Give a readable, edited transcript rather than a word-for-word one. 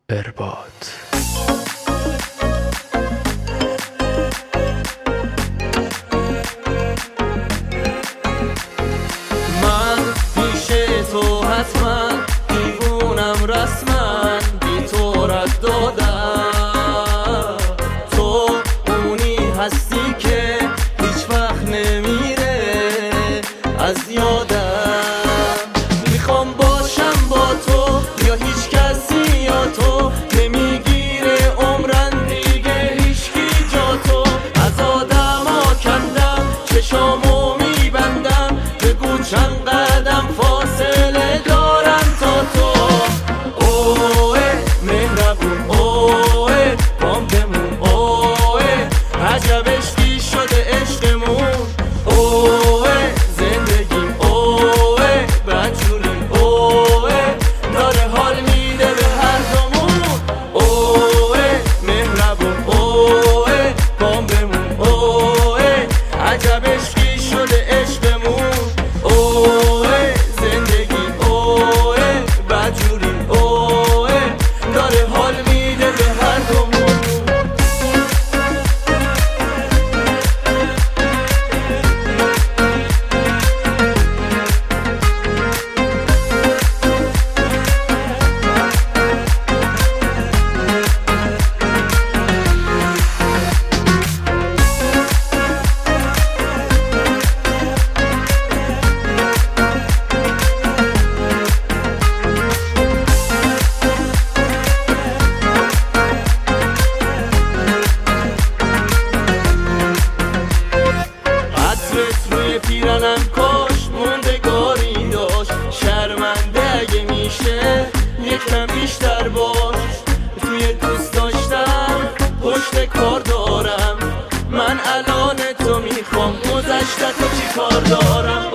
ارباد. من پیش تو حتما دیوونم رسما، بی تو رد دادم. تو اونی هستی که هیچ وقت نمیره از یادم. میخوام باشم با تو یا هیچ کسی یا تو نمیگیره عمرن دیگه هیچکی جا تو. از آدما کندم چشامو میبندم، بگو چند قدم فاصله دارم تا تو. اوه مهربون، اوه پام بمون، اوه عجب عشقی شده عشقمون. اوه زندگیم، اوه بدجوریم، اوه داره حال میده به هر دومون. اوه مهربون، اوه پام بمون، اوه عجب عشقی شده عشقمون. اوه زندگیم، اوه بدجوریم، اوه داره حال میده به هر دومون. پیرنم کاش موندگاری داشت، شرمنده اگه میشه یکم بیشتر باش. توی دوست داشتم پشت کار دارم، من الان تو میخوام گذشته تو چی کار دارم.